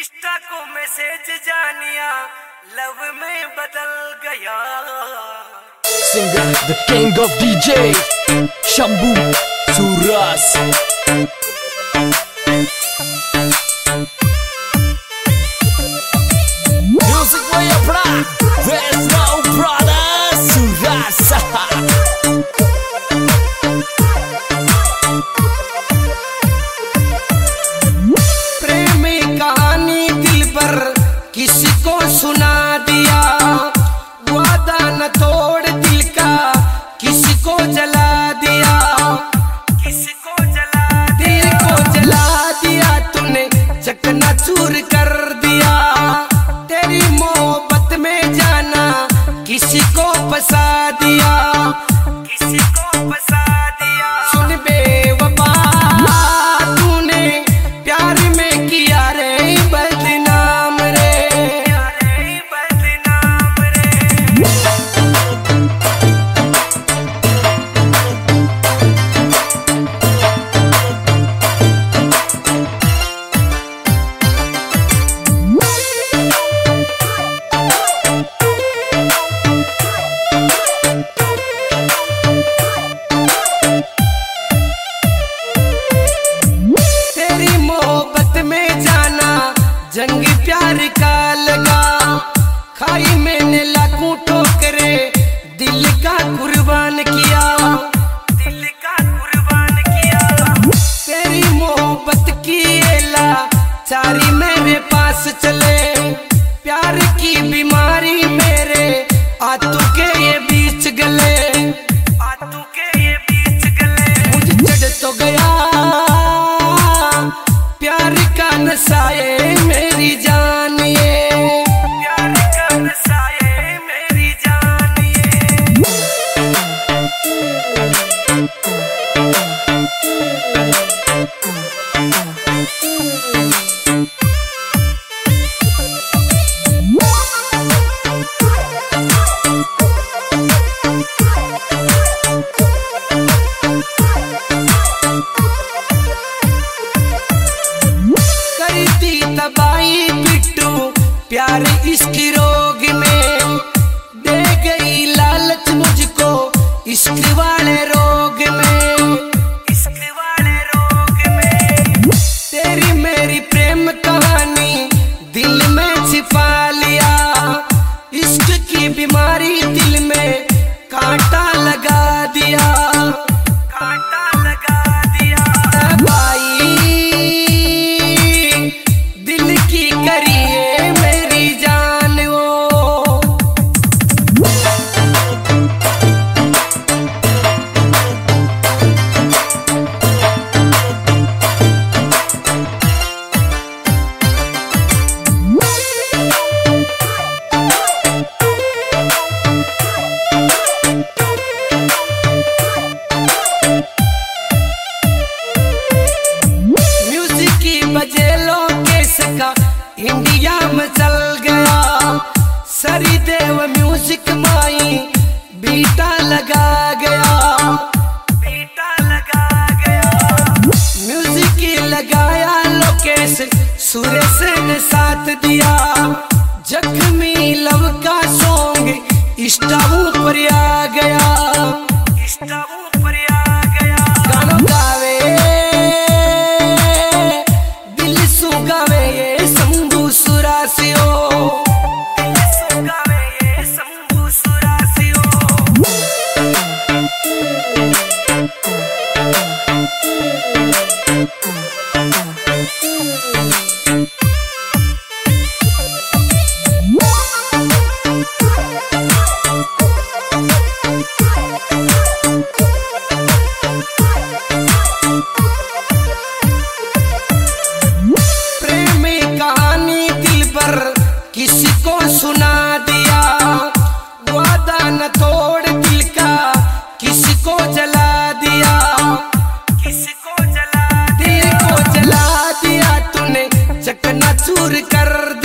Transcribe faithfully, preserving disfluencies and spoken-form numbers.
Insta को message जानिया love में बदल गया। Singer, the king of D J, Shambhu Suras. Music way of pride, there's no brother Suras. प्रेमी कहानी दिल पर किसी को सुना दिया, वादा न तोड़ दिल का किसी को जला दिया, किसी को जला दिल को जला दिया तूने, चकनाचूर कर दिया। तेरी मोहब्बत में जाना किसी को फंसा दिया, किसी को फंसा दिया। सुन बेवफा तूने प्यार में किया रे बदनाम रे, बदनाम रे। तेरी मोहब्बत में जाना जंग प्यार का लगा, खाई मैंने लाखों ठोकरे दिल का कुर्बान किया, दिल का कुर्बान किया। तेरी मोहब्बत की एला चारी मेरे पास चले, प्यार की बीमारी मेरे आंतों के ये बीच गले, आंतों के ये बीच गले। मुझे चढ़ तो गया प्यार का नशा ये मेरी जान, ये प्यार का नशा ये मेरी जान ये। करती तबाही बिट्टू प्यार इसकी रोग में, दे गई लालच मुझको इश्क वाले रोग में, इश्क वाले रोग में। तेरी मेरी प्रेम कहानी दिल में छिपा लिया, इश्क की बीमारी दिल में कांटा लगा दिया, कांटा लगा दिया। भाई दिल की करिए मेरी जान वो, म्यूजिक की बजेलो केस का इंडिया में चल गया, सरीदेव म्यूजिक माई बीटा लगा गया, बीटा लगा गया। म्यूजिक की लगाया लोकेश सुरेश ने साथ दिया, जख्मी लव का सॉन्ग इंस्टा पर आ गया, इंस्टा पर आ गया। गानों गावे दिल सु गावे ये शंभू सुरासियो, दिल सु गावे ये शंभू सुरासियो। प्रेमी कहानी दिल पर किसी को सुना दिया, वादा न तोड़ दिल का किसी को जला दिया, किसी को जला दिल को जला दिया तूने, चकनाचूर कर